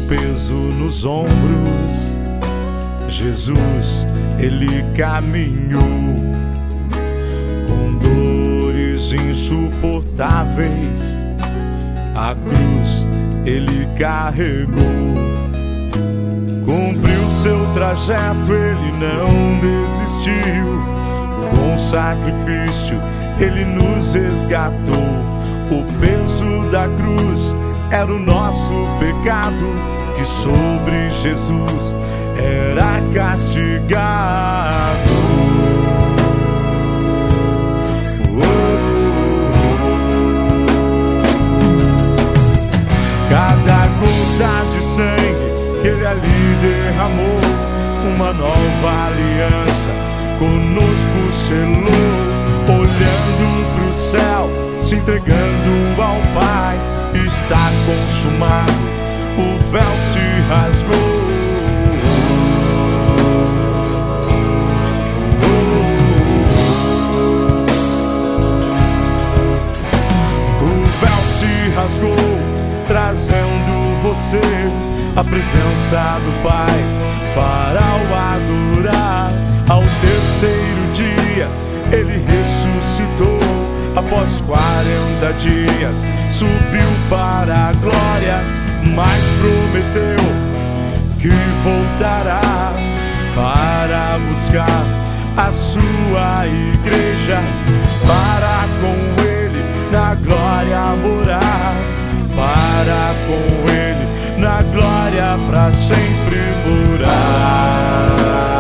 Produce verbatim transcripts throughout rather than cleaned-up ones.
peso nos ombros, Jesus, ele caminhou com dores insuportáveis, a cruz ele carregou. Cumpriu seu trajeto, ele não desistiu. Com sacrifício ele nos resgatou. O peso da cruz era o nosso pecado, que sobre Jesus era castigado. Cada gota de sangue que ele ali derramou, uma nova aliança conosco selou. Olhando pro céu, se entregando ao Pai, está consumado, o véu se rasgou. O véu se rasgou, trazendo você a presença do Pai para o adorar. Ao terceiro dia ele ressuscitou, após quarenta dias subiu para a glória, mas prometeu que voltará para buscar a sua igreja, para com ele na glória morar, para com ele na glória pra sempre morar.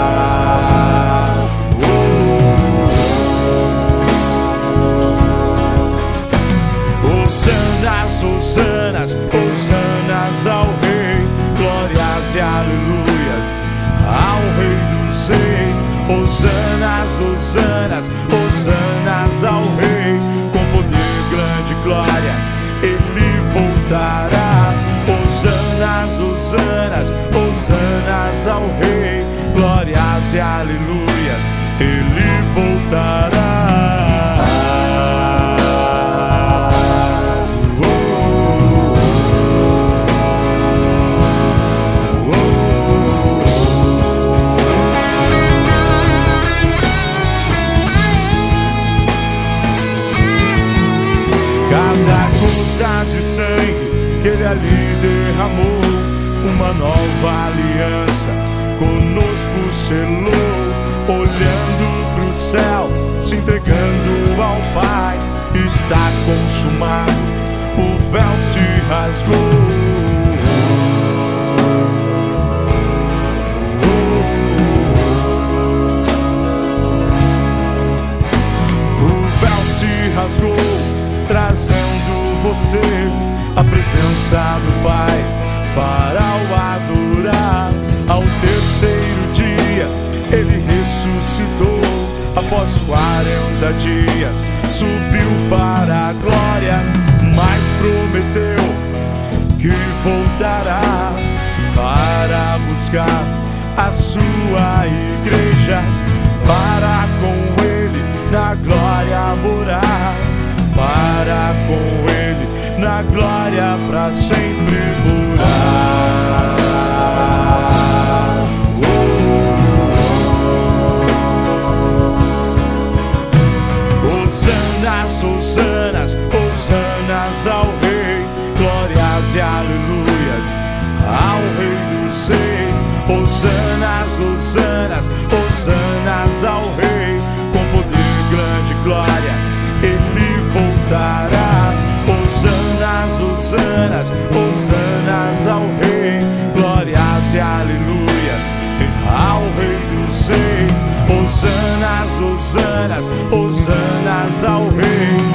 Hosanas, hosanas, hosanas ao Rei, glórias e aleluias ao Rei dos Reis. Hosanas, hosanas, hosanas ao Rei, com poder, grande glória ele voltará. Hosanas, hosanas, hosanas ao Rei, glórias e aleluias, ele voltará. Cada gota de sangue que ele ali derramou, uma nova aliança conosco selou. Olhando pro céu, se entregando ao Pai, está consumado, o véu se rasgou. O véu se rasgou, trazendo você a presença do Pai para o adorar. Ao terceiro dia ele ressuscitou, após quarenta dias subiu para a glória, mas prometeu que voltará para buscar a sua igreja, para com ele na glória morar, para com ele na glória pra sempre morar. Oh, oh, oh. Hosanas, hosanas, hosanas ao Rei, glórias e aleluias ao Rei dos Reis. Hosanas, hosanas, hosanas ao Rei, com poder, grande glória ele voltará. Hosanas, hosanas, hosanas ao Rei, glórias e aleluias ao Rei dos Reis. Hosanas, hosanas, hosanas ao Rei,